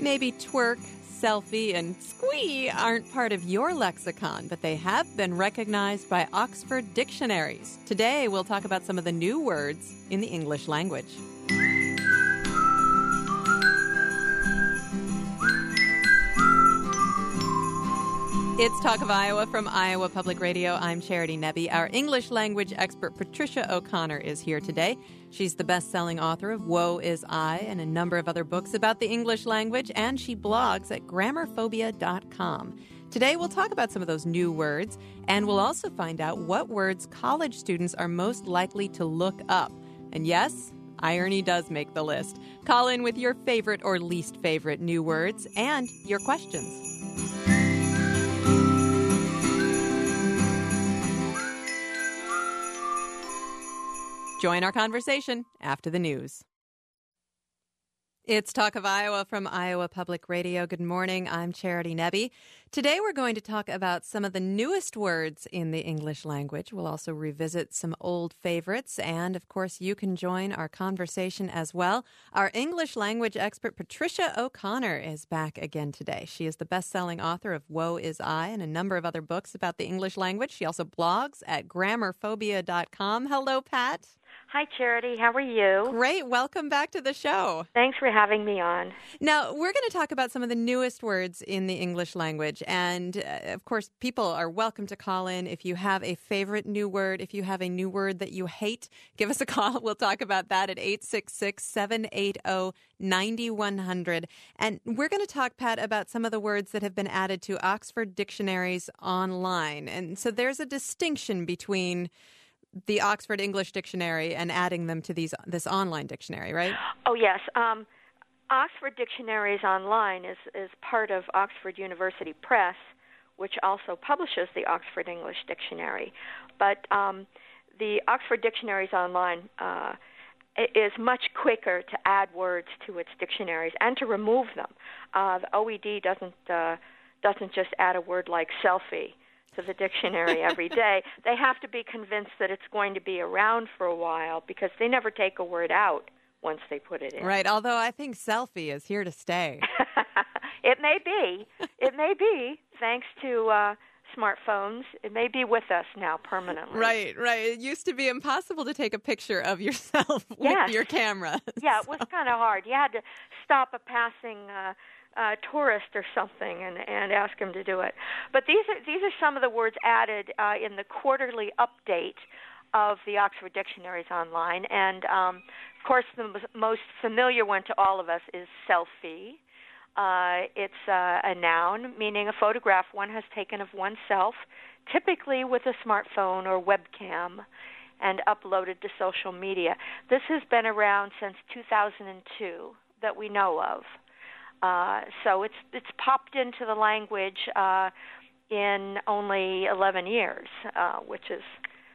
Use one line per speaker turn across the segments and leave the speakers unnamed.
Maybe twerk, selfie, and squee aren't part of your lexicon, but they have been recognized by Oxford dictionaries. Today, we'll talk about some of the new words in the English language. It's Talk of Iowa from Iowa Public Radio. I'm Charity Nebbe. Our English language expert, Patricia O'Connor, is here today. She's the best-selling author of Woe Is I and a number of other books about the English language, and she blogs at grammarphobia.com. Today, we'll talk about some of those new words, and we'll also find out what words college students are most likely to look up. And yes, irony does make the list. Call in with your favorite or least favorite new words and your questions. Join our conversation after the news. It's Talk of Iowa from Iowa Public Radio. Good morning. I'm Charity Nebbe. Today we're going to talk about some of the newest words in the English language. We'll also revisit some old favorites. And, of course, you can join our conversation as well. Our English language expert, Patricia O'Connor, is back again today. She is the best-selling author of Woe Is I and a number of other books about the English language. She also blogs at grammarphobia.com. Hello, Pat.
Hi, Charity. How are you?
Great. Welcome back to the show.
Thanks for having me on.
Now, we're going to talk about some of the newest words in the English language. And, of course, people are welcome to call in if you have a favorite new word. If you have a new word that you hate, give us a call. We'll talk about that at 866-780-9100. And we're going to talk, Pat, about some of the words that have been added to Oxford dictionaries online. And so there's a distinction between the Oxford English Dictionary and adding them to this online dictionary, right?
Oh, yes. Oxford Dictionaries Online is part of Oxford University Press, which also publishes the Oxford English Dictionary. But the Oxford Dictionaries Online is much quicker to add words to its dictionaries and to remove them. The OED doesn't just add a word like selfie to the dictionary every day. They have to be convinced that it's going to be around for a while because they never take a word out once they put it in.
Right, although I think selfie is here to stay.
It may be. It may be, thanks to smartphones. It may be with us now permanently.
Right. It used to be impossible to take a picture of yourself with your camera.
Yeah, it was kind of hard. You had to stop a passing tourist or something and ask him to do it. But these are some of the words added in the quarterly update of the Oxford Dictionaries Online. And, of course, the most familiar one to all of us is selfie. It's a noun, meaning a photograph one has taken of oneself, typically with a smartphone or webcam, and uploaded to social media. This has been around since 2002 that we know of. So it's popped into the language in only 11 years, which is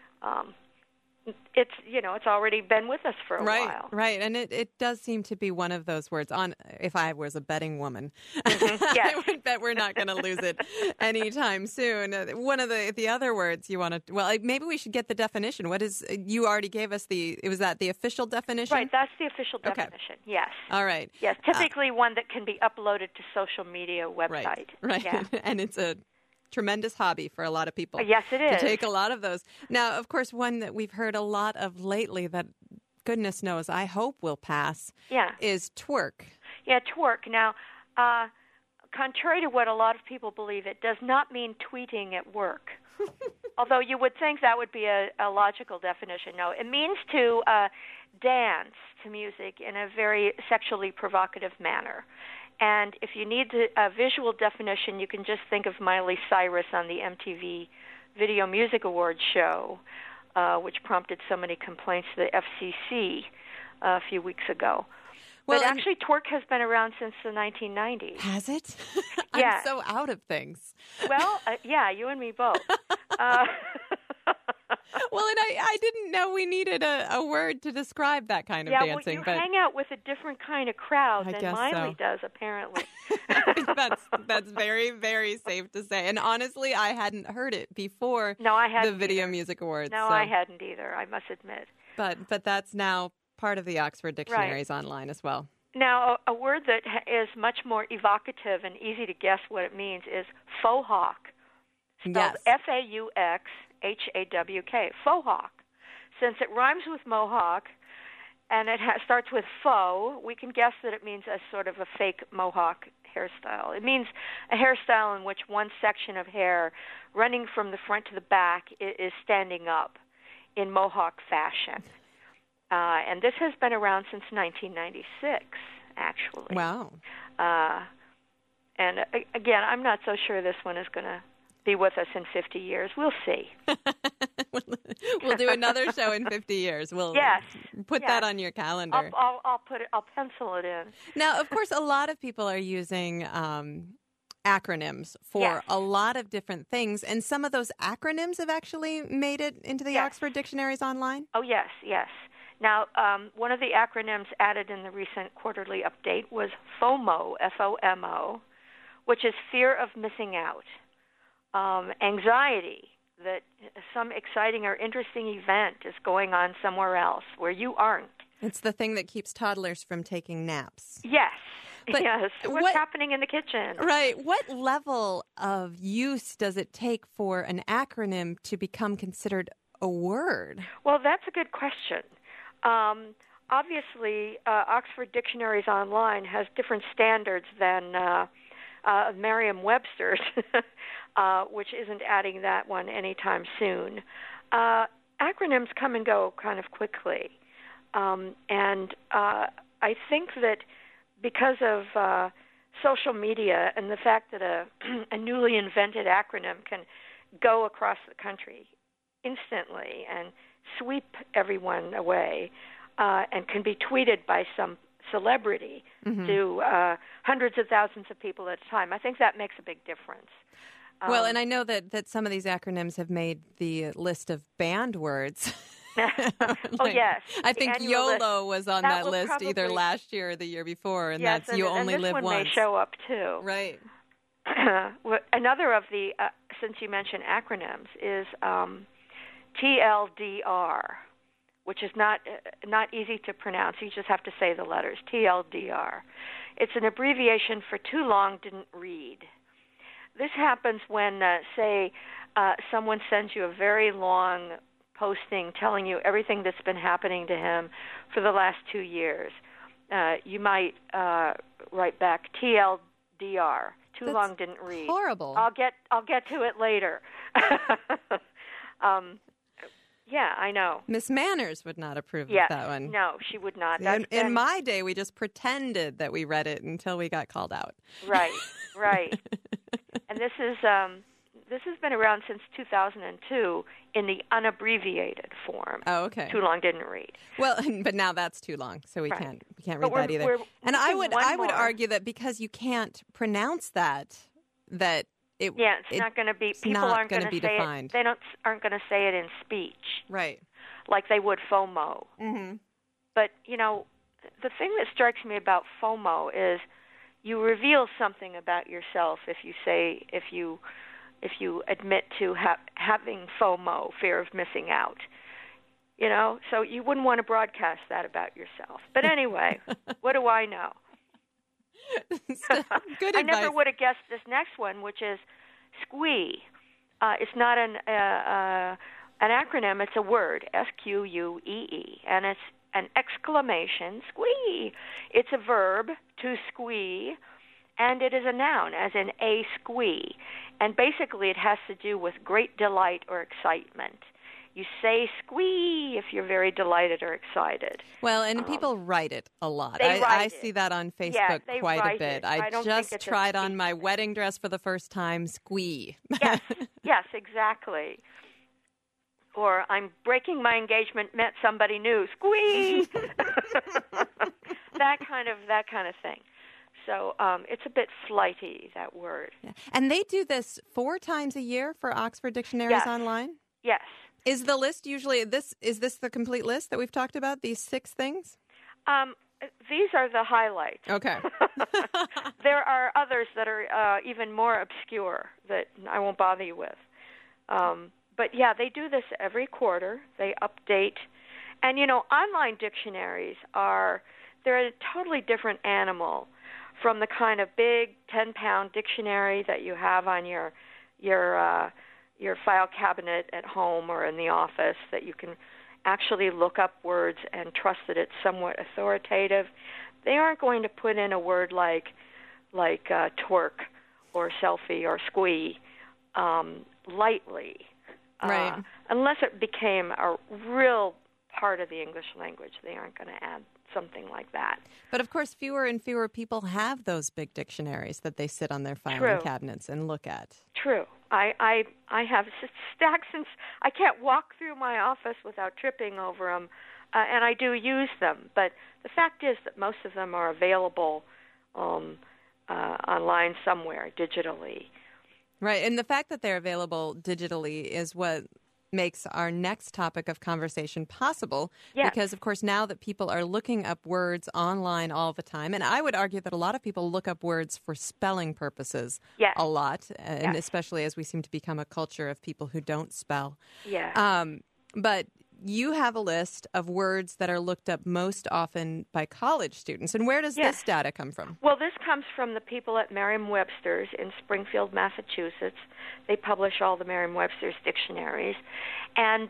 it's already been with us for a while.
Right, and it does seem to be one of those words. If I was a betting woman,
yes.
I would bet we're not going to lose it anytime soon. One of the other words you want to, maybe we should get the definition. What is, you already gave us was that the official definition?
Right, that's the official definition, yes.
All right.
Yes, typically one that can be uploaded to social media website.
Right.
Yeah.
And it's a tremendous hobby for a lot of people.
Yes, it is.
To take a lot of those. Now, of course, one that we've heard a lot of lately that goodness knows I hope will pass is twerk.
Yeah, twerk. Now, contrary to what a lot of people believe, it does not mean tweeting at work. Although you would think that would be a logical definition. No, it means to dance to music in a very sexually provocative manner. And if you need a visual definition, you can just think of Miley Cyrus on the MTV Video Music Awards show, which prompted so many complaints to the FCC a few weeks ago. But actually, twerk has been around since the 1990s.
Has it?
Yeah.
I'm so out of things.
Well, yeah, you and me both.
Well, and I didn't know we needed a word to describe that kind of dancing.
Well, you hang out with a different kind of crowd than Miley
so.
does, apparently.
That's very, very safe to say. And honestly, I hadn't heard it before the Video Music Awards.
No, I hadn't either, I must admit.
But that's now part of the Oxford Dictionaries online as well.
Now, a word that is much more evocative and easy to guess what it means is faux hawk, spelled
Yes.
Fauxhawk. Faux hawk. Since it rhymes with mohawk and it starts with faux, we can guess that it means a sort of a fake mohawk hairstyle. It means a hairstyle in which one section of hair running from the front to the back is standing up in mohawk fashion. And this has been around since 1996, actually.
Wow.
And again, I'm not so sure this one is going to be with us in 50 years. We'll see.
We'll do another show in 50 years. We'll put that on your calendar.
I'll put it. I'll pencil it in.
Now, of course, a lot of people are using acronyms for a lot of different things, and some of those acronyms have actually made it into the Oxford Dictionaries online.
Oh, yes. Now, one of the acronyms added in the recent quarterly update was FOMO, F-O-M-O, which is fear of missing out. Anxiety, that some exciting or interesting event is going on somewhere else where you aren't.
It's the thing that keeps toddlers from taking naps.
Yes.
But
yes. What's happening in the kitchen?
Right. What level of use does it take for an acronym to become considered a word?
Well, that's a good question. Obviously, Oxford Dictionaries Online has different standards than Merriam-Webster's, which isn't adding that one anytime soon. Acronyms come and go kind of quickly. And I think that because of social media and the fact that a newly invented acronym can go across the country instantly and sweep everyone away and can be tweeted by some celebrity to hundreds of thousands of people at a time, I think that makes a big difference.
Well, and I know that some of these acronyms have made the list of banned words.
Oh, yes.
I think YOLO was on that list either last year or the year before, and that's you only live once.
And this one may show up, too.
Right.
Another of the, since you mentioned acronyms, is TLDR, which is not easy to pronounce. You just have to say the letters, TLDR. It's an abbreviation for too long didn't read. This happens when, say, someone sends you a very long posting telling you everything that's been happening to him for the last 2 years. You might write back TLDR. Too long didn't read.
Horrible.
I'll get to it later. Yeah, I know.
Miss Manners would not approve of that one.
No, she would not.
In my day, we just pretended that we read it until we got called out.
Right. And this has been around since 2002 in the unabbreviated form.
Oh, okay.
Too long didn't read.
Well, but now that's too long, so we can't read that either. And I would argue that because you can't pronounce that it's
not going to be. People aren't going to be
defined.
They aren't going to say it in speech,
right?
Like they would FOMO.
Mm-hmm.
But the thing that strikes me about FOMO is you reveal something about yourself if you admit to having FOMO, fear of missing out. So you wouldn't want to broadcast that about yourself. But anyway, what do I know?
Good
I
advice.
never would have guessed this next one, which is SQUEE. It's not an acronym; it's a word, SQUEE, and it's an exclamation, squee. It's a verb, to squee, and it is a noun, as in a squee. And basically, it has to do with great delight or excitement. You say squee if you're very delighted or excited.
Well, and people write it a lot.
I
I see that on Facebook quite a bit.
I
just tried on my wedding dress for the first time, squee.
Yes, exactly. Or I'm breaking my engagement, met somebody new, squee. that kind of thing. So it's a bit flighty, that word.
Yeah. And they do this 4 times a year for Oxford Dictionaries Online?
Yes.
Is the list usually is this the complete list that we've talked about, these 6 things?
These are the highlights.
Okay.
There are others that are even more obscure that I won't bother you with. But yeah, they do this every quarter. They update. And online dictionaries they're a totally different animal from the kind of big 10-pound dictionary that you have on your file cabinet at home or in the office that you can actually look up words and trust that it's somewhat authoritative. They aren't going to put in a word like twerk or selfie or squee lightly,
right?
Unless it became a real part of the English language. They aren't going to add something like that.
But of course, fewer and fewer people have those big dictionaries that they sit on their filing cabinets and look at.
True. I have stacks since I can't walk through my office without tripping over them, and I do use them. But the fact is that most of them are available online somewhere digitally.
Right, and the fact that they're available digitally is what makes our next topic of conversation possible.
Yes.
Because, of course, now that people are looking up words online all the time, and I would argue that a lot of people look up words for spelling purposes a lot, and especially as we seem to become a culture of people who don't spell.
Yeah.
But you have a list of words that are looked up most often by college students. And where does this data come from?
Well, this comes from the people at Merriam-Webster's in Springfield, Massachusetts. They publish all the Merriam-Webster's dictionaries. And,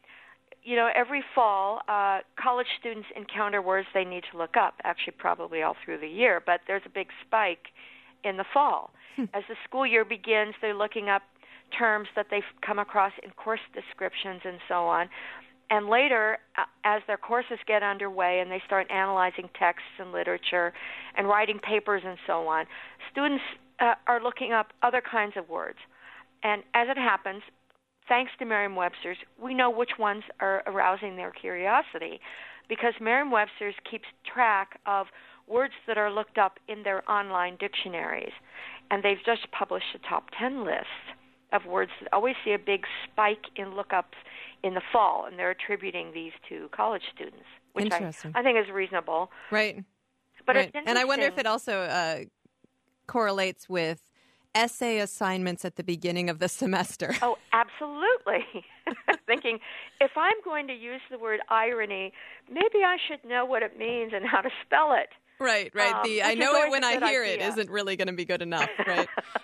every fall, college students encounter words they need to look up, actually probably all through the year. But there's a big spike in the fall. As the school year begins, they're looking up terms that they've come across in course descriptions and so on. And later, as their courses get underway and they start analyzing texts and literature and writing papers and so on, students are looking up other kinds of words. And as it happens, thanks to Merriam-Webster's, we know which ones are arousing their curiosity because Merriam-Webster's keeps track of words that are looked up in their online dictionaries. And they've just published a top 10 list of words that always see a big spike in lookups in the fall, and they're attributing these to college students, which I think is reasonable.
Right.
But
right.
It's interesting.
And I wonder if it also correlates with essay assignments at the beginning of the semester.
Oh, absolutely. Thinking, if I'm going to use the word irony, maybe I should know what it means and how to spell it.
Right. I know it when I hear it isn't really going to be good enough, right?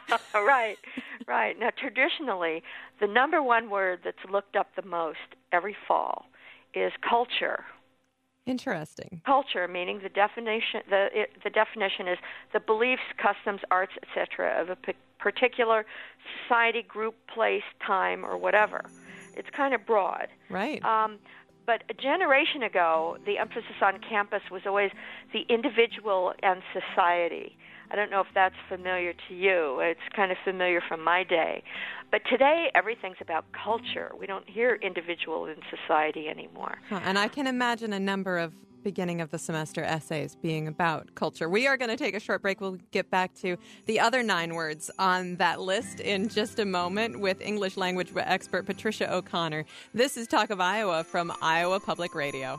Right.
Now, traditionally, the number one word that's looked up the most every fall is culture.
Interesting.
Culture, meaning the definition. The definition is the beliefs, customs, arts, etc. of a particular society, group, place, time, or whatever. It's kind of broad.
Right.
But a generation ago, the emphasis on campus was always the individual and society. I don't know if that's familiar to you. It's kind of familiar from my day. But today, everything's about culture. We don't hear individual and society anymore.
And I can imagine a number of beginning of the semester essays being about culture. We are going to take a short break. We'll get back to the other 9 words on that list in just a moment with English language expert Patricia O'Connor. This is Talk of Iowa from Iowa Public Radio.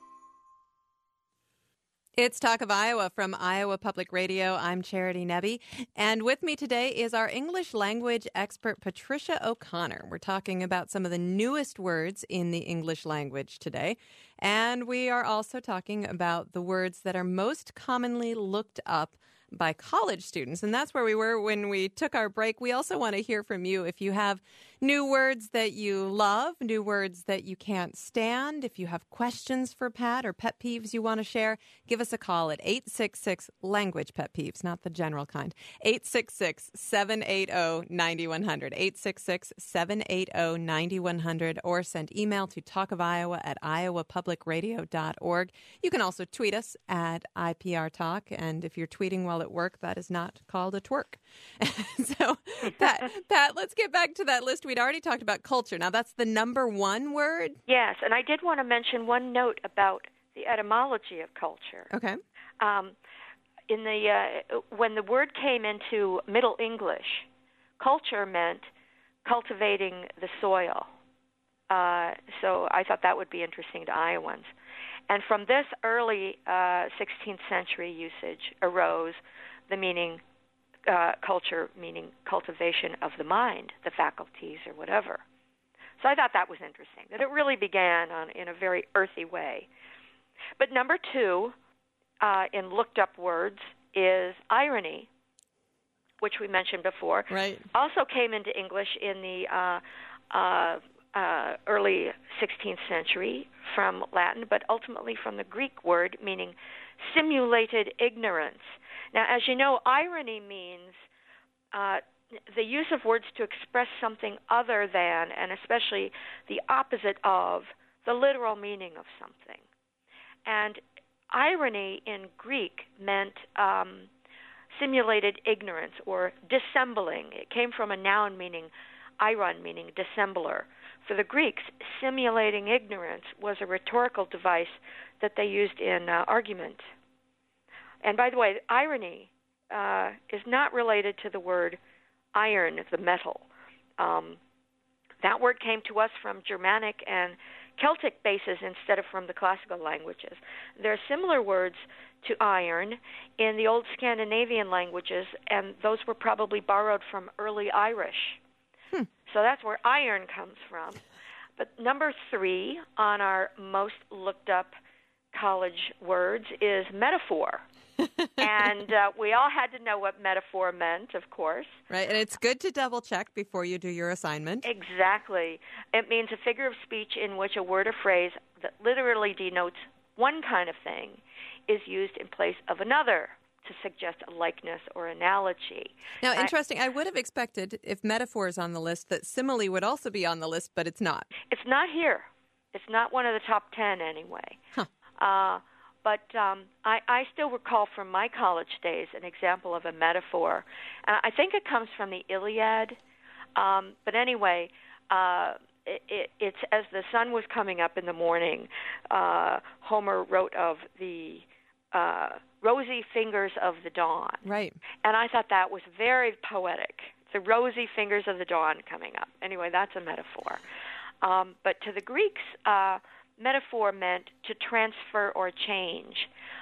It's Talk of Iowa from Iowa Public Radio. I'm Charity Nebbe, and with me today is our English language expert, Patricia O'Connor. We're talking about some of the newest words in the English language today, and we are also talking about the words that are most commonly looked up by college students, and that's where we were when we took our break. We also want to hear from you if you have new words that you love, new words that you can't stand. If you have questions for Pat or pet peeves you want to share, give us a call at 866-LANGUAGE pet peeves, not the general kind. 866-780-9100, 866-780-9100, or send email to talkofiowa@iowapublicradio.org. You can also tweet us at IPR Talk, and if you're tweeting while at work, that is not called a twerk. So, Pat, let's get back to that list. We'd already talked about culture. Now, that's the number one word?
Yes, and I did want to mention one note about the etymology of culture.
Okay.
When the word came into Middle English, culture meant cultivating the soil. So I thought that would be interesting to Iowans. And from this early 16th century usage arose the meaning, culture meaning cultivation of the mind, the faculties or whatever. So I thought that was interesting, that it really began in a very earthy way. But number 2 in looked up words is irony, which we mentioned before.
Right.
Also came into English in the early 16th century from Latin, but ultimately from the Greek word meaning simulated ignorance. Now, as you know, irony means the use of words to express something other than, and especially the opposite of, the literal meaning of something. And irony in Greek meant simulated ignorance or dissembling. It came from a noun meaning iron, meaning dissembler. For the Greeks, simulating ignorance was a rhetorical device that they used in argument. And by the way, irony is not related to the word iron, the metal. That word came to us from Germanic and Celtic bases instead of from the classical languages. There are similar words to iron in the old Scandinavian languages, and those were probably borrowed from early Irish. So that's where iron comes from. But number 3 on our most looked up college words is metaphor. And we all had to know what metaphor meant, of course.
Right, and it's good to double check before you do your assignment.
Exactly. It means a figure of speech in which a word or phrase that literally denotes one kind of thing is used in place of another to suggest a likeness or analogy.
Now, interesting. I would have expected, if metaphor is on the list, that simile would also be on the list, but it's not.
It's not here. It's not one of the top 10 anyway.
Huh.
But I still recall from my college days an example of a metaphor. I think it comes from the Iliad. But anyway, it's as the sun was coming up in the morning, Homer wrote of the rosy fingers of the dawn.
Right.
And I thought that was very poetic. The rosy fingers of the dawn coming up. Anyway, that's a metaphor. But to the Greeks, metaphor meant to transfer or change.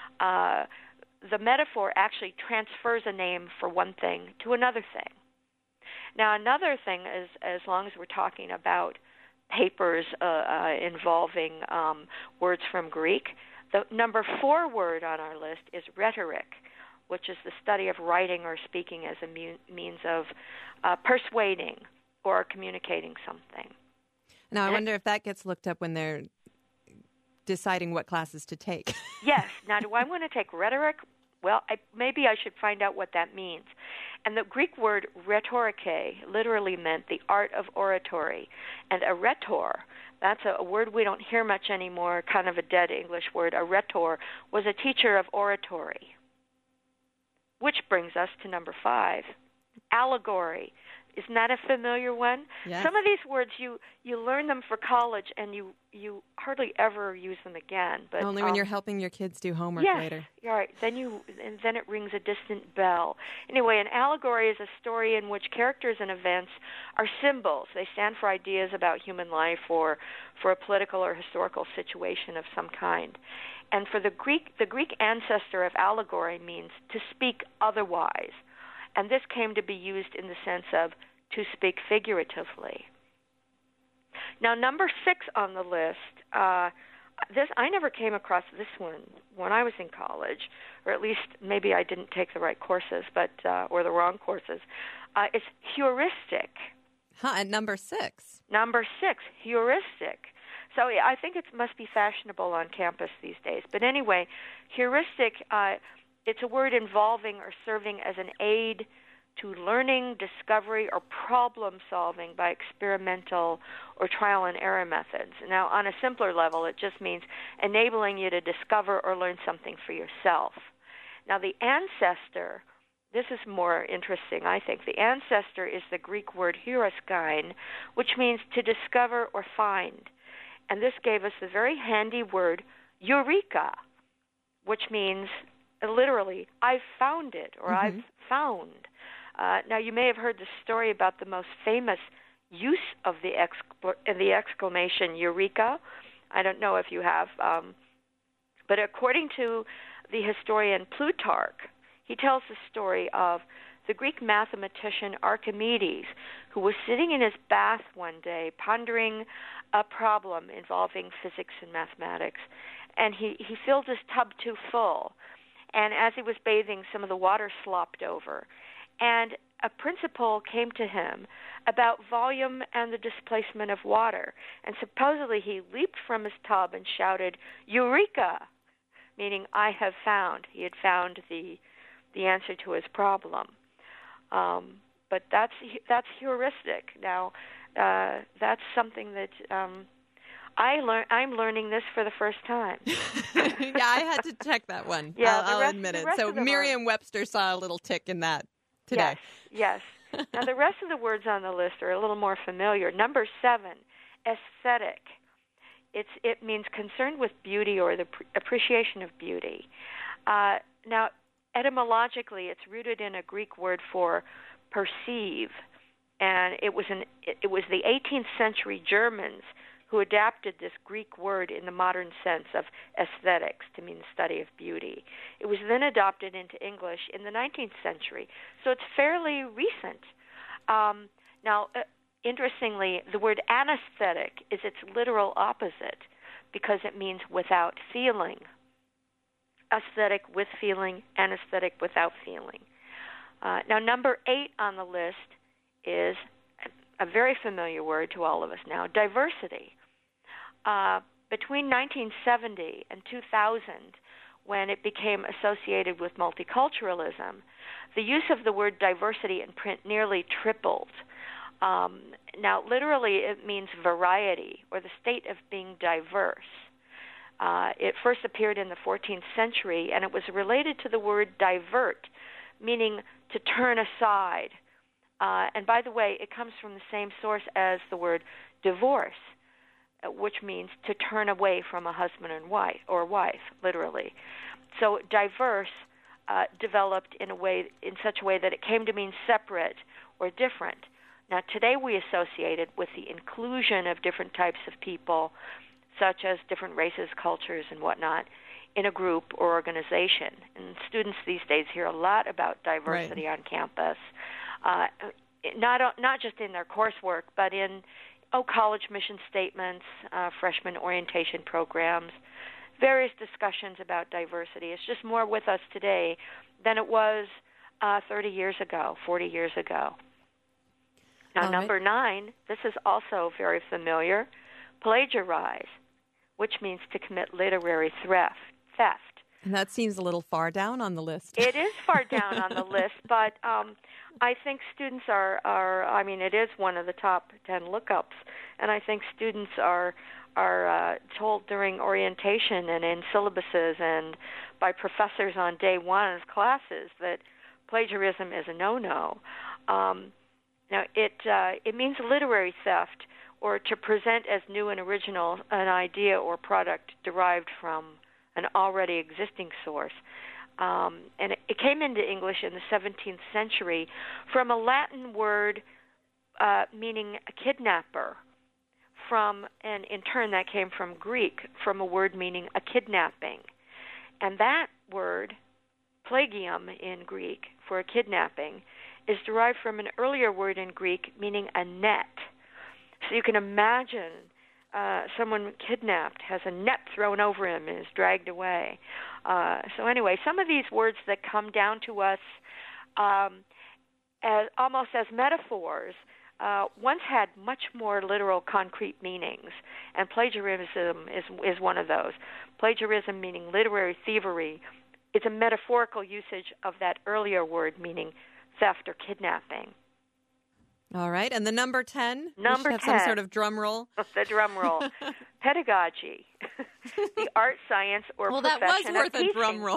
The metaphor actually transfers a name for one thing to another thing. Now, another thing is, as long as we're talking about papers involving words from Greek, the number 4 word on our list is rhetoric, which is the study of writing or speaking as a means of persuading or communicating something.
Now, I wonder if that gets looked up when they're deciding what classes to take.
Yes. Now, do I want to take rhetoric? Well, maybe I should find out what that means. And the Greek word rhetorike literally meant the art of oratory. And a rhetor, that's a word we don't hear much anymore, kind of a dead English word. A rhetor was a teacher of oratory. Which brings us to number 5, allegory. Isn't that a familiar one?
Yes.
Some of these words, you learn them for college, and you hardly ever use them again. But
only when you're helping your kids do homework later.
Yes, right. Then it rings a distant bell. Anyway, an allegory is a story in which characters and events are symbols. They stand for ideas about human life or for a political or historical situation of some kind. And for the Greek ancestor of allegory means to speak otherwise. And this came to be used in the sense of to speak figuratively. Now, number 6 on the list, I never came across this one when I was in college, or at least maybe I didn't take the right courses, but or the wrong courses. It's heuristic.
And number 6.
Number 6, heuristic. So I think it must be fashionable on campus these days. But anyway, heuristic. It's a word involving or serving as an aid to learning, discovery, or problem-solving by experimental or trial and error methods. Now, on a simpler level, it just means enabling you to discover or learn something for yourself. Now, the ancestor, this is more interesting, I think. The ancestor is the Greek word heuroskine, which means to discover or find. And this gave us the very handy word eureka, which means literally, I've found it, or I've found. Now, you may have heard the story about the most famous use of the exclamation eureka. I don't know if you have. But according to the historian Plutarch, he tells the story of the Greek mathematician Archimedes, who was sitting in his bath one day pondering a problem involving physics and mathematics, and he filled his tub too full. and as he was bathing, some of the water slopped over. And a principle came to him about volume and the displacement of water. And supposedly he leaped from his tub and shouted, "Eureka!" meaning I have found. He had found the answer to his problem. But that's heuristic. Now, that's something that I'm learning this for the first time.
Yeah, I had to check that one.
Yeah,
I'll admit it. So Merriam-Webster saw a little tick in that today.
Yes. Now, the rest of the words on the list are a little more familiar. Number 7, aesthetic. It means concerned with beauty or the appreciation of beauty. Now, etymologically, it's rooted in a Greek word for perceive, and it was the 18th century Germans who adapted this Greek word in the modern sense of aesthetics to mean the study of beauty. It was then adopted into English in the 19th century, so it's fairly recent. Now, interestingly, the word anesthetic is its literal opposite because it means without feeling. Aesthetic with feeling, anesthetic without feeling. Now, number 8 on the list is a very familiar word to all of us now, diversity. Between 1970 and 2000, when it became associated with multiculturalism, the use of the word diversity in print nearly tripled. Now, literally, it means variety or the state of being diverse. It first appeared in the 14th century, and it was related to the word divert, meaning to turn aside. And by the way, it comes from the same source as the word divorce, which means to turn away from a husband and wife, literally. So diverse developed in such a way that it came to mean separate or different. Now, today we associate it with the inclusion of different types of people, such as different races, cultures, and whatnot, in a group or organization. And students these days hear a lot about diversity on campus, not just in their coursework, but in college mission statements, freshman orientation programs, various discussions about diversity. It's just more with us today than it was 30 years ago, 40 years ago. Now, number 9, this is also very familiar, plagiarize, which means to commit literary theft.
And that seems a little far down on the list.
It is far down on the list, but I think students are it is one of the top 10 lookups, and I think students are told during orientation and in syllabuses and by professors on day one of classes that plagiarism is a no-no. Now, it means literary theft, or to present as new and original an idea or product derived from an already existing source. And it came into English in the 17th century from a Latin word meaning a kidnapper, and in turn that came from Greek, from a word meaning a kidnapping. And that word, plagium in Greek, for a kidnapping, is derived from an earlier word in Greek meaning a net. So you can imagine someone kidnapped has a net thrown over him and is dragged away. So anyway, some of these words that come down to us as almost as metaphors once had much more literal, concrete meanings, and plagiarism is one of those. Plagiarism, meaning literary thievery, is a metaphorical usage of that earlier word meaning theft or kidnapping.
All right, and the number 10?
Number 10.
Have some sort of drum roll.
The drum roll. Pedagogy. The art, science, or profession of teaching.
Well, that was worth a drum roll.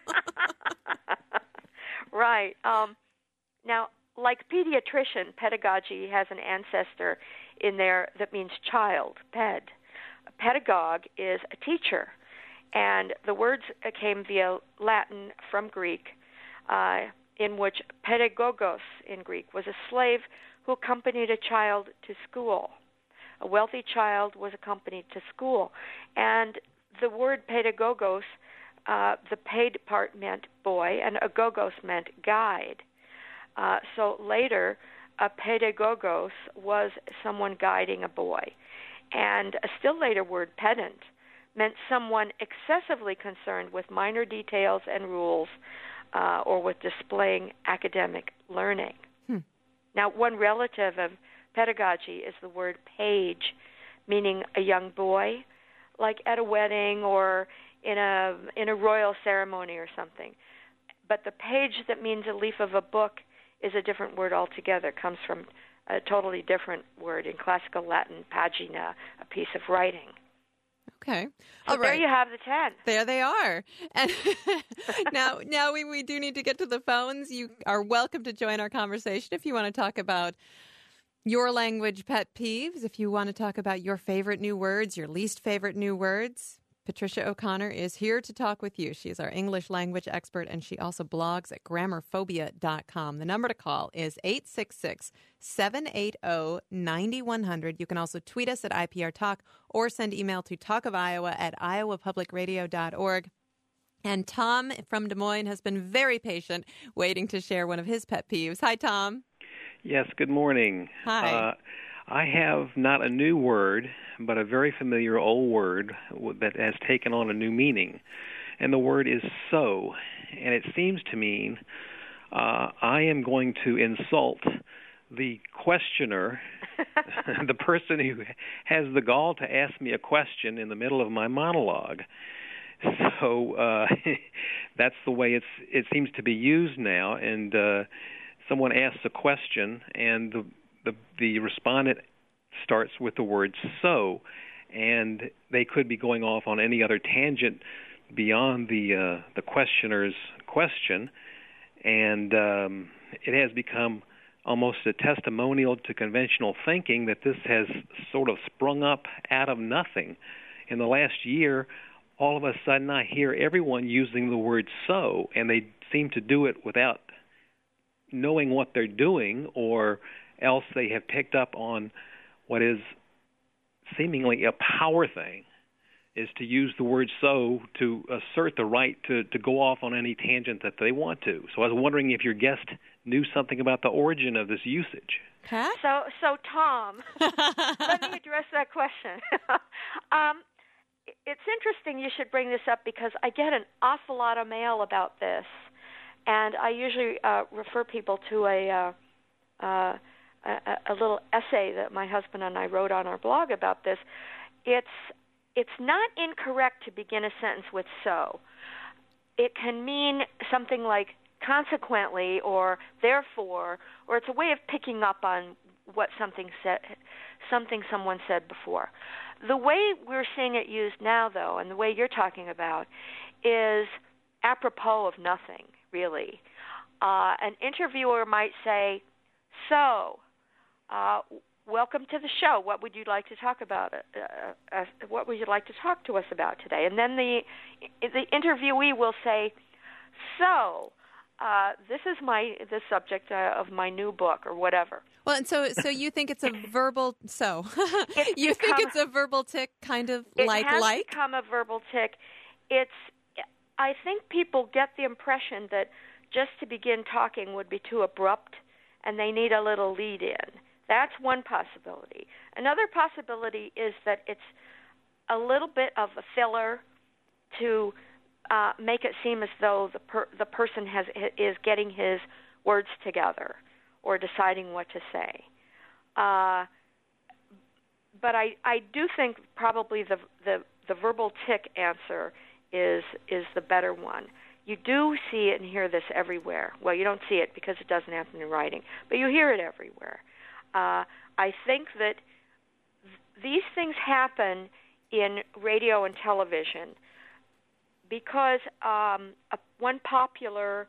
Right. Now, like pediatrician, pedagogy has an ancestor in there that means child, ped. A pedagogue is a teacher, and the words came via Latin from Greek, in which pedagogos in Greek was a slave who accompanied a child to school. A wealthy child was accompanied to school. And the word pedagogos, the paid part meant boy, and agogos meant guide. So later, a pedagogos was someone guiding a boy. And a still later word, pedant, meant someone excessively concerned with minor details and rules or with displaying academic learning. Now, one relative of pedagogy is the word page, meaning a young boy, like at a wedding or in a royal ceremony or something. But the page that means a leaf of a book is a different word altogether. It comes from a totally different word in classical Latin, pagina, a piece of writing.
Okay.
So
All right.
there you have the 10.
There they are. And now we do need to get to the phones. You are welcome to join our conversation if you want to talk about your language pet peeves, if you want to talk about your favorite new words, your least favorite new words. Patricia O'Connor is here to talk with you. She is our English language expert, and she also blogs at grammarphobia.com. The number to call is 866-780-9100. You can also tweet us at IPR Talk or send email to talkofiowa@iowapublicradio.org. And Tom from Des Moines has been very patient, waiting to share one of his pet peeves. Hi, Tom.
Yes, good morning.
Hi.
I have not a new word, but a very familiar old word that has taken on a new meaning. And the word is so. And it seems to mean I am going to insult the questioner, the person who has the gall to ask me a question in the middle of my monologue. So that's the way it seems to be used now. And someone asks a question, and the respondent starts with the word so, and they could be going off on any other tangent beyond the questioner's question, and it has become almost a testimonial to conventional thinking that this has sort of sprung up out of nothing. In the last year, all of a sudden I hear everyone using the word so, and they seem to do it without knowing what they're doing, or else they have picked up on what is seemingly a power thing, is to use the word so to assert the right to go off on any tangent that they want to. So I was wondering if your guest knew something about the origin of this usage.
Pat?
So Tom, let me address that question. It's interesting you should bring this up because I get an awful lot of mail about this. And I usually refer people to a little essay that my husband and I wrote on our blog about this. It's not incorrect to begin a sentence with so. It can mean something like consequently or therefore, or it's a way of picking up on what something someone said before. The way we're seeing it used now, though, and the way you're talking about, is apropos of nothing. Really. An interviewer might say, so, welcome to the show. What would you like to talk about? What would you like to talk to us about today? And then the interviewee will say, so, this is the subject of my new book or whatever.
Well, and so you think it's a verbal you think it's a verbal tick, kind of
it
like?
It has become a verbal tick. I think people get the impression that just to begin talking would be too abrupt and they need a little lead in. That's one possibility. Another possibility is that it's a little bit of a filler to make it seem as though the person is getting his words together or deciding what to say. But I do think probably the verbal tick answer is the better one. You do see it and hear this everywhere. Well, you don't see it because it doesn't happen in writing, but you hear it everywhere. I think that these things happen in radio and television because one popular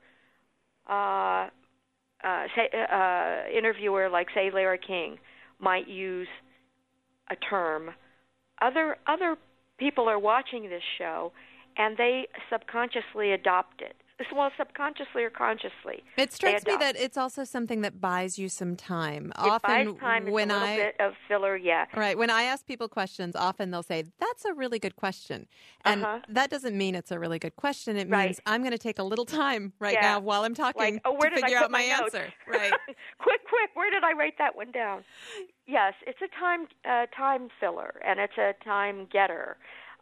interviewer, like say Larry King, might use a term. Other people are watching this show, and they subconsciously adopt it. Well, subconsciously or consciously.
It strikes me that it's also something that buys you some time.
It buys time. It's a little bit of filler, yeah.
Right. When I ask people questions, often they'll say, that's a really good question. And that doesn't mean it's a really good question. It means I'm going to take a little time now while I'm talking to figure out my answer. Right.
Quick, where did I write that one down? Yes, it's a time filler, and it's a time getter.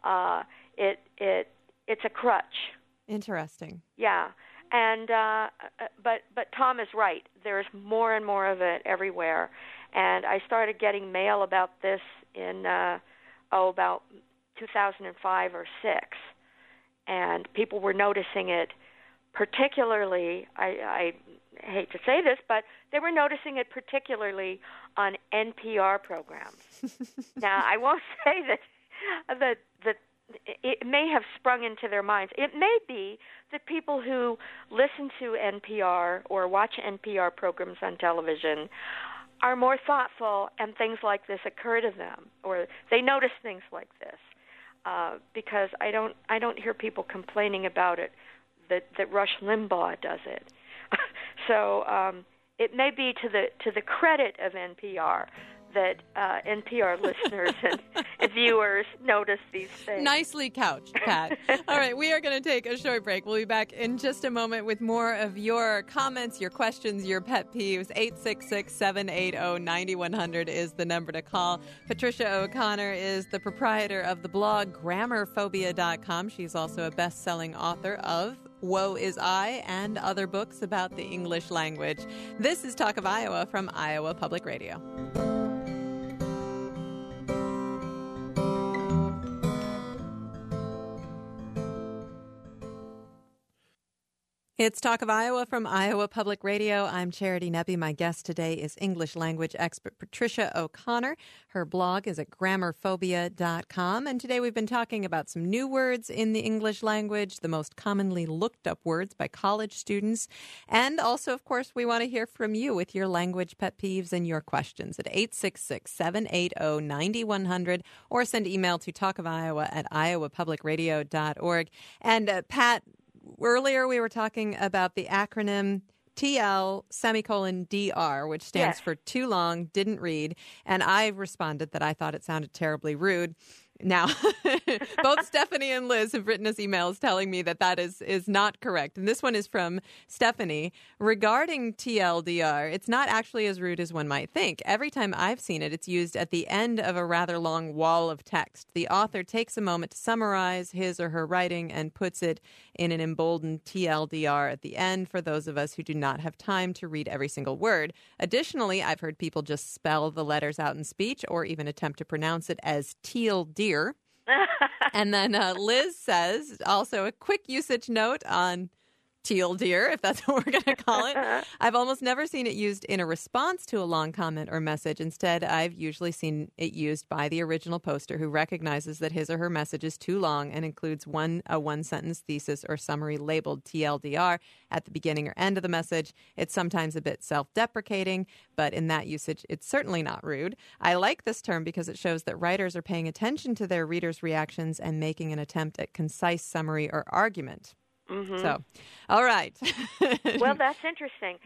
it's a crutch.
Interesting.
Yeah. And but Tom is right. There's more and more of it everywhere. And I started getting mail about this in about 2005 or 6. And people were noticing it particularly, I hate to say this, but they were noticing it particularly on NPR programs. Now, I won't say that it may have sprung into their minds. It may be that people who listen to NPR or watch NPR programs on television are more thoughtful, and things like this occur to them, or they notice things like this. Because I don't hear people complaining about it that Rush Limbaugh does it. So it may be to the credit of NPR that NPR listeners and viewers notice these things.
Nicely couched, Pat. All right, we are going to take a short break. We'll be back in just a moment with more of your comments, your questions, your pet peeves. 866-780-9100 is the number to call. Patricia O'Connor is the proprietor of the blog grammarphobia.com. She's also a best-selling author of Woe Is I and other books about the English language. This is Talk of Iowa from Iowa Public Radio. It's Talk of Iowa from Iowa Public Radio. I'm Charity Nebbe. My guest today is English language expert Patricia O'Connor. Her blog is at grammarphobia.com. And today we've been talking about some new words in the English language, the most commonly looked up words by college students. And also, of course, we want to hear from you with your language pet peeves and your questions at 866-780-9100 or send email to talkofiowa@iowapublicradio.org. And Pat, earlier we were talking about the acronym TL:DR, which stands for too long, didn't read. And I responded that I thought it sounded terribly rude. Now, both Stephanie and Liz have written us emails telling me that is not correct. And this one is from Stephanie. Regarding TLDR, it's not actually as rude as one might think. Every time I've seen it, it's used at the end of a rather long wall of text. The author takes a moment to summarize his or her writing and puts it in an emboldened TLDR at the end for those of us who do not have time to read every single word. Additionally, I've heard people just spell the letters out in speech or even attempt to pronounce it as teal deer. And then Liz says, also a quick usage note on teal deer, if that's what we're going to call it. I've almost never seen it used in a response to a long comment or message. Instead, I've usually seen it used by the original poster who recognizes that his or her message is too long and includes a one-sentence thesis or summary labeled TLDR at the beginning or end of the message. It's sometimes a bit self-deprecating, but in that usage, it's certainly not rude. I like this term because it shows that writers are paying attention to their readers' reactions and making an attempt at concise summary or argument. Mm-hmm. So, all right.
Well, that's interesting.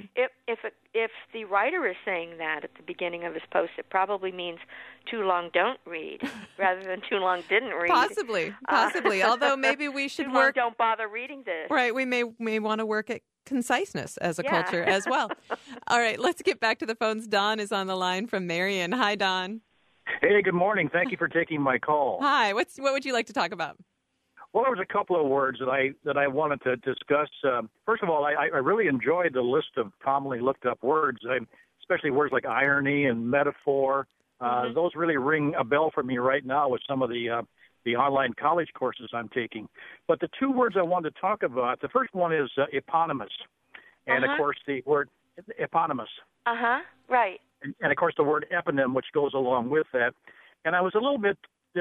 If the writer is saying that at the beginning of his post, it probably means too long don't read rather than too long didn't read.
Possibly. Although maybe we should
too
work.
Long don't bother reading this.
Right. We may want to work at conciseness as a culture as well. All right. Let's get back to the phones. Don is on the line from Marion. Hi, Don.
Hey, good morning. Thank you for taking my call.
Hi. What would you like to talk about?
Well, there was a couple of words that I wanted to discuss. First of all, I really enjoyed the list of commonly looked up words, especially words like irony and metaphor. Those really ring a bell for me right now with some of the online college courses I'm taking. But the two words I wanted to talk about, the first one is eponymous, and of course the word eponymous.
Right.
And of course the word eponym, which goes along with that. And I was a little bit.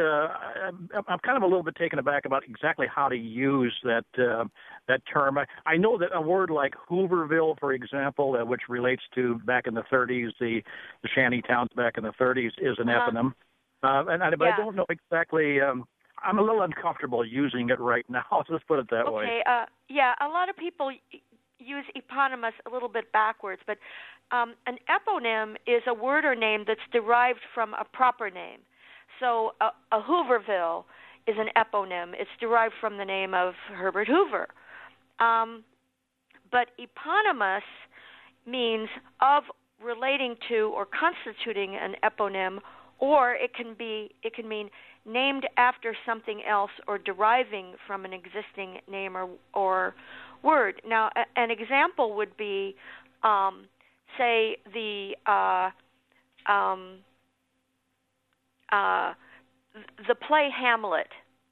I'm kind of a little bit taken aback about exactly how to use that term. I know that a word like Hooverville, for example, which relates to back in the 30s, the shanty towns back in the 30s, is an eponym. But I don't know exactly. I'm a little uncomfortable using it right now. Let's put it that way.
Okay. A lot of people use eponymous a little bit backwards, but an eponym is a word or name that's derived from a proper name. So a Hooverville is an eponym. It's derived from the name of Herbert Hoover. But eponymous means of, relating to, or constituting an eponym or it can mean named after something else or deriving from an existing name or word. Now, an example would be, say, the play Hamlet.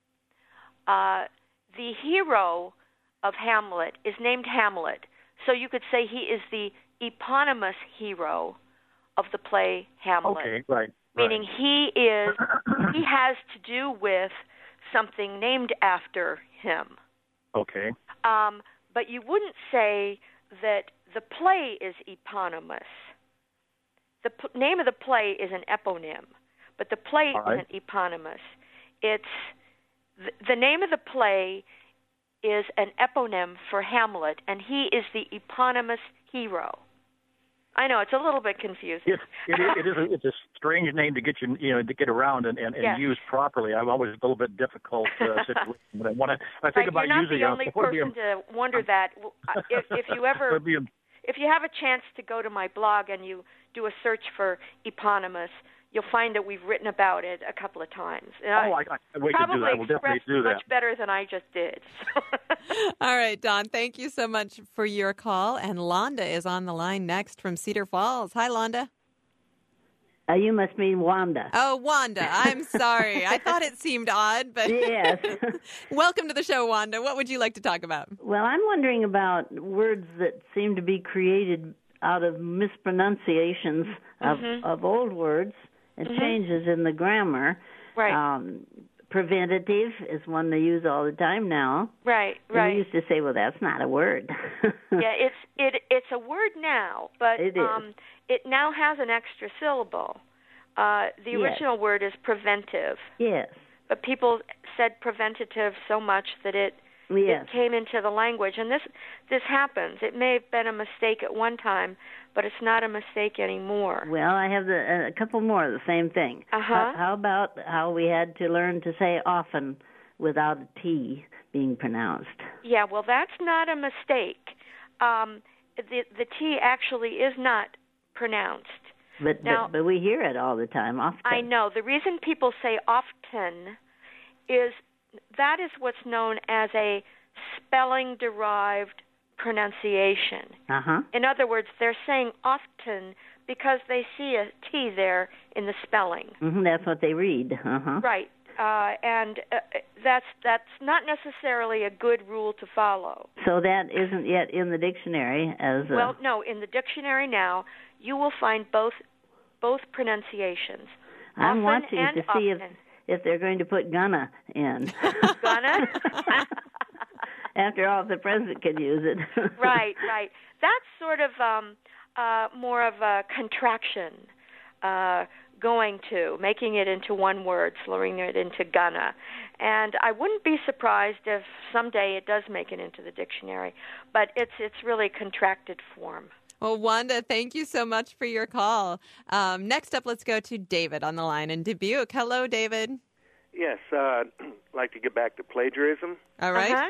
The hero of Hamlet is named Hamlet, so you could say he is the eponymous hero of the play Hamlet.
Okay, right.
Meaning he has to do with something named after him.
Okay.
But you wouldn't say that the play is eponymous. The name of the play is an eponym, but the play isn't eponymous. It's the name of the play is an eponym for Hamlet, and he is the eponymous hero. I know it's a little bit confusing.
It's a strange name to get to get around and
yes.
use properly. I'm always a little bit difficult situation. But I think about using it.
You're not the only person to wonder that. If you ever, if you have a chance to go to my blog and you do a search for eponymous, you'll find that we've written about it a couple of times.
I wait to do that. I will definitely do that.
Much better than I just did.
All right, Don, thank you so much for your call. And Londa is on the line next from Cedar Falls. Hi, Londa.
You must mean Wanda.
Oh, Wanda. I'm sorry. I thought it seemed odd, but
yes.
Welcome to the show, Wanda. What would you like to talk about?
Well, I'm wondering about words that seem to be created out of mispronunciations of old words and changes in the grammar.
Right.
Preventative is one they use all the time now.
Right.
And we used to say, well, that's not a word.
Yeah, it's a word now, but
it is.
It now has an extra syllable. The original word is preventive.
Yes.
But people said preventative so much that it came into the language, and this happens. It may have been a mistake at one time, but it's not a mistake anymore.
Well, I have a couple more of the same thing. How about how we had to learn to say often without a T being pronounced?
Yeah, well, that's not a mistake. The T actually is not pronounced.
But we hear it all the time, often.
I know. The reason people say often is that is what's known as a spelling-derived pronunciation. In other words, they're saying often because they see a T there in the spelling.
That's what they read.
Right. And that's not necessarily a good rule to follow.
So that isn't yet in the dictionary as a...
Well, no, in the dictionary now, you will find both pronunciations.
I'm watching to see if they're going to put gonna in.
Gonna?
After all, the president can use it.
Right. That's sort of more of a contraction, making it into one word, slurring it into gonna. And I wouldn't be surprised if someday it does make it into the dictionary, but it's really contracted form.
Well, Wanda, thank you so much for your call. Next up, let's go to David on the line in Dubuque. Hello, David.
Yes, I'd like to get back to plagiarism.
All right.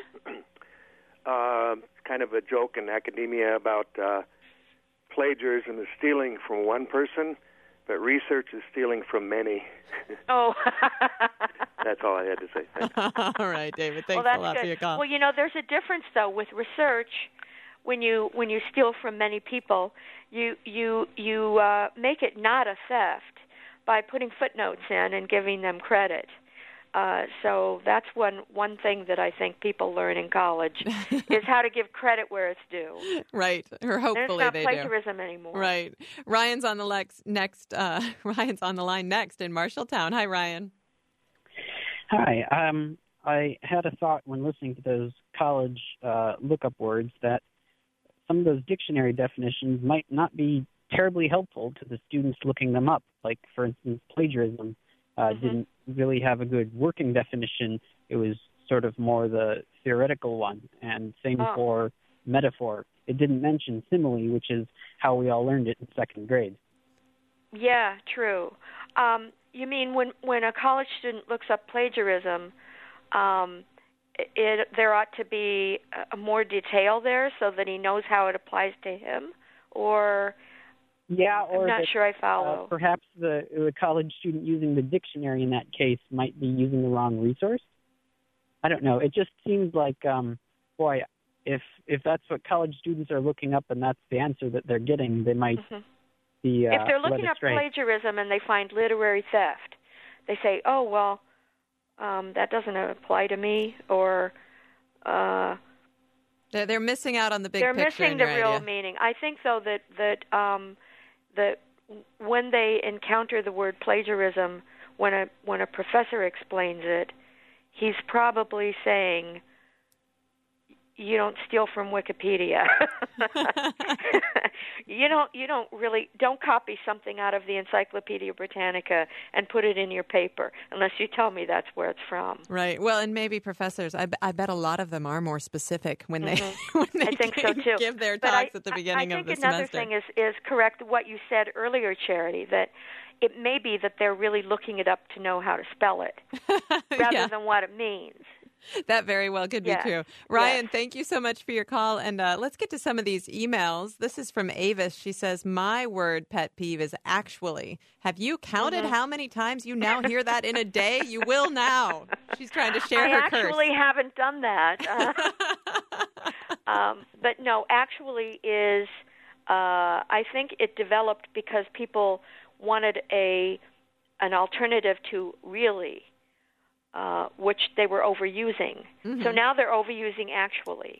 Kind of a joke in academia about plagiarism is stealing from one person, but research is stealing from many.
Oh.
That's all I had to say.
All right, David. Thanks a lot for your call.
Well, there's a difference, though, with research. When you steal from many people, you make it not a theft by putting footnotes in and giving them credit. So that's one thing that I think people learn in college is how to give credit where it's due.
Right, or hopefully they do.
It's not plagiarism anymore.
Right. Ryan's on the next. Ryan's on the line next in Marshalltown. Hi, Ryan.
Hi. I had a thought when listening to those college lookup words that some of those dictionary definitions might not be terribly helpful to the students looking them up. Like, for instance, plagiarism didn't really have a good working definition. It was sort of more the theoretical one. And same for metaphor. It didn't mention simile, which is how we all learned it in second grade.
Yeah, true. You mean when a college student looks up plagiarism, there ought to be more detail there so that he knows how it applies to him, or
Yeah, or
I'm not
that,
sure I follow.
Perhaps the college student using the dictionary in that case might be using the wrong resource. I don't know. It just seems like, boy, if that's what college students are looking up and that's the answer that they're getting, they might be
if they're looking
led
up
astray.
plagiarism and they find literary theft, they say, "Oh well, that doesn't apply to me," or
they're missing out on the big
they're
picture.
missing the real meaning. I think though that when they encounter the word plagiarism, when a professor explains it, he's probably saying, "You don't steal from Wikipedia. don't copy something out of the Encyclopedia Britannica and put it in your paper unless you tell me that's where it's from."
Right. Well, and maybe professors, I bet a lot of them are more specific when they when they
I think so too.
give their talks at the beginning of the semester.
I think another thing is correct what you said earlier, Charity, that it may be that they're really looking it up to know how to spell it rather than what it means.
That very well could be true. Ryan, thank you so much for your call. And let's get to some of these emails. This is from Avis. She says, my word pet peeve is actually. Have you counted how many times you now hear that in a day? You will now. She's trying to share her curse.
I actually haven't done that. But no, actually is, I think it developed because people wanted an alternative to really. Which they were overusing. So now they're overusing actually.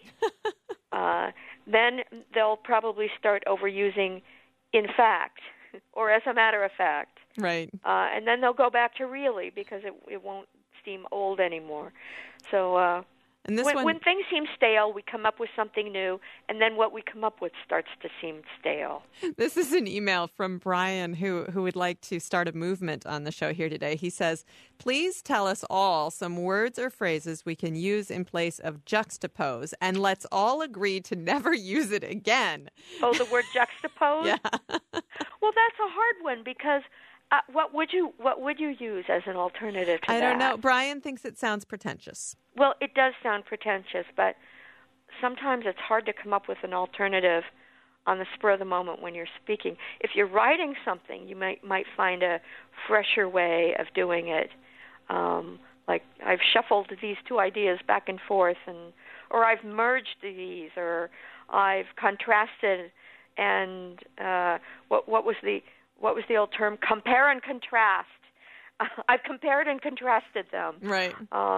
Then they'll probably start overusing in fact, or as a matter of fact.
Right.
And then they'll go back to really because it won't seem old anymore. So
and
when things seem stale, we come up with something new, and then what we come up with starts to seem stale.
This is an email from Brian who would like to start a movement on the show here today. He says, please tell us all some words or phrases we can use in place of juxtapose, and let's all agree to never use it again.
Oh, the word juxtapose?
Yeah.
Well, that's a hard one because what would you use as an alternative to that?
I don't know. Brian thinks it sounds pretentious.
Well, it does sound pretentious, but sometimes it's hard to come up with an alternative on the spur of the moment when you're speaking. If you're writing something, you might find a fresher way of doing it. Like I've shuffled these two ideas back and forth, or I've merged these, or I've contrasted. And what was the old term? Compare and contrast. I've compared and contrasted them.
Right.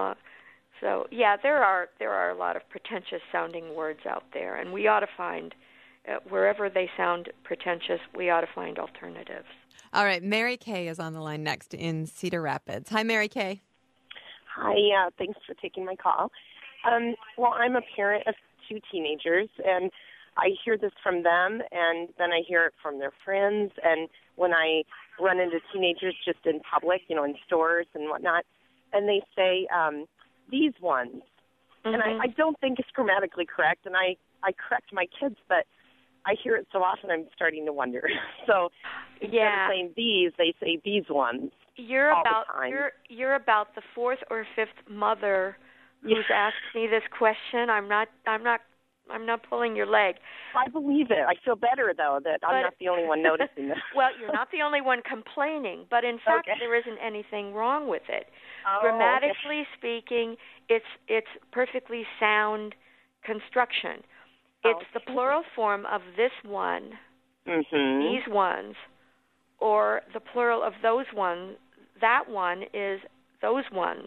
So yeah, there are a lot of pretentious sounding words out there, and we ought to find wherever they sound pretentious, we ought to find alternatives.
All right, Mary Kay is on the line next in Cedar Rapids. Hi, Mary Kay.
Hi, thanks for taking my call. Well, I'm a parent of two teenagers, and I hear this from them, and then I hear it from their friends, and when I run into teenagers just in public, in stores and whatnot, and they say, these ones. And I don't think it's grammatically correct, and I correct my kids, but I hear it so often I'm starting to wonder. So instead of saying these, they say these ones.
You're about the fourth or fifth mother who's asked me this question. I'm not pulling your leg.
I believe it. I feel better though that I'm not the only one noticing this.
Well, you're not the only one complaining, but in fact there isn't anything wrong with it. Grammatically speaking, it's perfectly sound construction. It's the plural form of this one, these ones, or the plural of those ones. That one is those ones.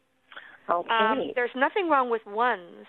Okay.
There's nothing wrong with ones.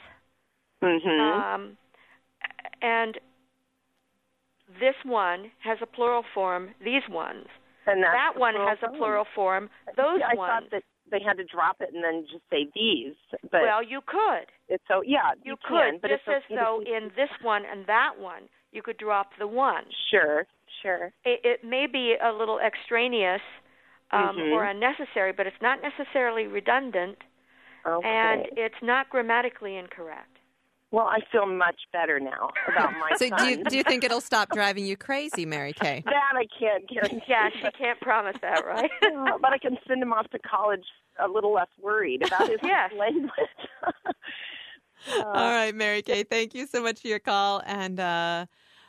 And this one has a plural form, these ones.
And
that one has a plural form, those
ones. I
ones.
thought that they had to drop it and then just say these. But
well, you could.
You
could.
can, but
just
it's
as though in this one and that one, you could drop the one.
Sure.
It may be a little extraneous or unnecessary, but it's not necessarily redundant, and it's not grammatically incorrect.
Well, I feel much better now about my son.
So do you think it'll stop driving you crazy, Mary Kay?
That I can't guarantee.
Yeah, she can't promise that, right?
But I can send him off to college a little less worried about his language.
All right, Mary Kay, thank you so much for your call. And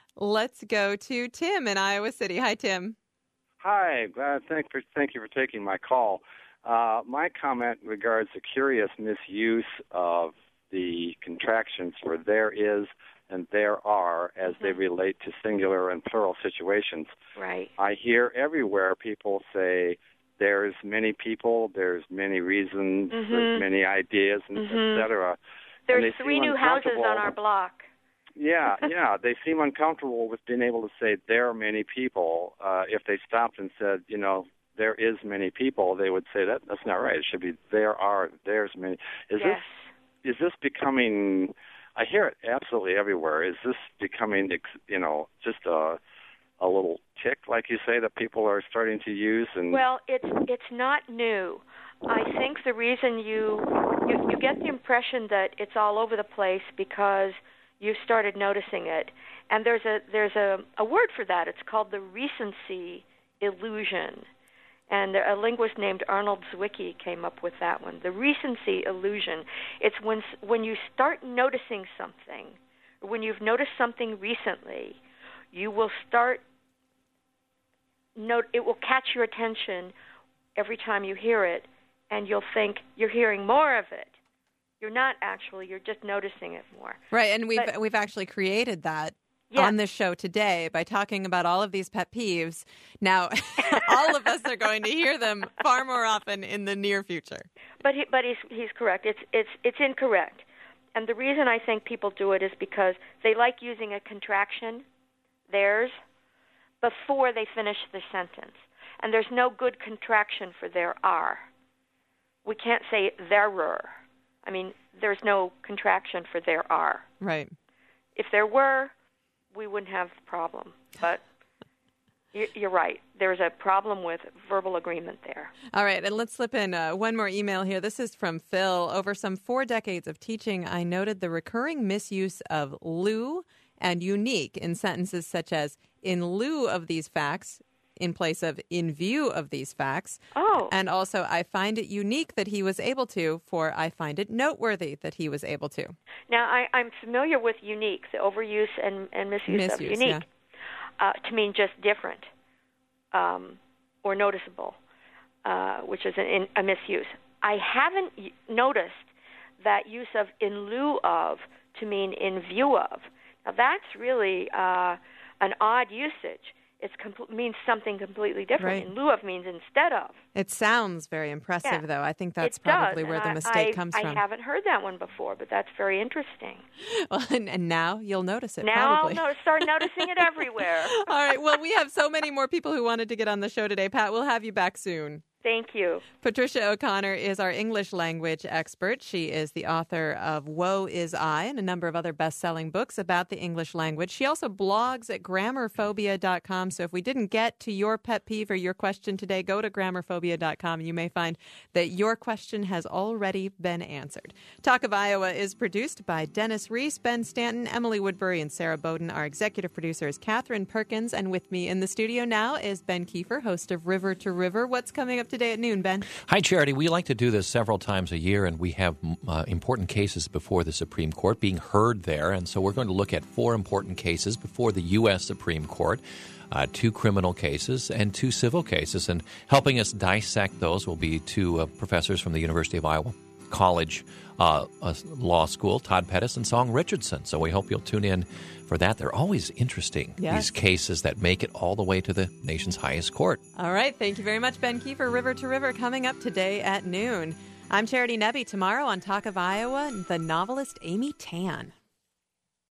Let's go to Tim in Iowa City. Hi, Tim.
Hi, thank you for taking my call. My comment regards the curious misuse of the contractions for there is and there are as they relate to singular and plural situations.
Right.
I hear everywhere people say there's many people, there's many reasons, there's many ideas, and et cetera.
There's 3 new houses on our block.
Yeah, they seem uncomfortable with being able to say there are many people. If they stopped and said, there is many people, they would say that's not right. It should be there's many. Is this becoming? I hear it absolutely everywhere. Is this becoming, just a little tick, like you say, that people are starting to use? And
well, it's not new. I think the reason you get the impression that it's all over the place because you've started noticing it, and there's a word for that. It's called the recency illusion, and a linguist named Arnold Zwicky came up with that one. The recency illusion. It's when you start noticing something, or when you've noticed something recently, you will start. It will catch your attention every time you hear it, and you'll think you're hearing more of it. You're not actually. You're just noticing it more.
Right, and we've actually created that on this show today by talking about all of these pet peeves. Now, all of us are going to hear them far more often in the near future.
But he's correct. It's incorrect, and the reason I think people do it is because they like using a contraction, theirs, before they finish the sentence, and there's no good contraction for there are. We can't say there were. I mean, there's no contraction for there are.
Right.
If there were, we wouldn't have the problem. But you're right. There's a problem with verbal agreement there.
All right, and let's slip in one more email here. This is from Phil. Over some 4 decades of teaching, I noted the recurring misuse of lieu and unique in sentences such as in lieu of these facts, in place of in view of these facts.
Oh.
And also, I find it unique that he was able to, for I find it noteworthy that he was able to.
Now, I'm familiar with unique, the overuse and misuse of unique, to mean just different or noticeable, which is a misuse. I haven't noticed that use of in lieu of to mean in view of. Now, that's really an odd usage. It means something completely different.
Right.
In lieu of means instead of.
It sounds very impressive, though. I think that's probably where the mistake comes from.
I haven't heard that one before, but that's very interesting.
Well, and now you'll notice it,
now
probably.
I'll start noticing it everywhere.
All right. Well, we have so many more people who wanted to get on the show today. Pat, we'll have you back soon.
Thank you.
Patricia O'Connor is our English language expert. She is the author of Woe Is I and a number of other best-selling books about the English language. She also blogs at grammarphobia.com. So if we didn't get to your pet peeve or your question today, go to grammarphobia.com and you may find that your question has already been answered. Talk of Iowa is produced by Dennis Reese, Ben Stanton, Emily Woodbury, and Sarah Bowden. Our executive producer is Catherine Perkins. And with me in the studio now is Ben Kiefer, host of River to River. What's coming up today at noon, Ben?
Hi, Charity. We like to do this several times a year, and we have important cases before the Supreme Court being heard there. And so we're going to look at 4 important cases before the U.S. Supreme Court, 2 criminal cases and 2 civil cases. And helping us dissect those will be 2 professors from the University of Iowa College Law School, Todd Pettis and Song Richardson. So we hope you'll tune in for that. They're always interesting, these cases that make it all the way to the nation's highest court.
All right. Thank you very much, Ben Kiefer. River to River coming up today at noon. I'm Charity Nebbe. Tomorrow on Talk of Iowa, the novelist Amy Tan.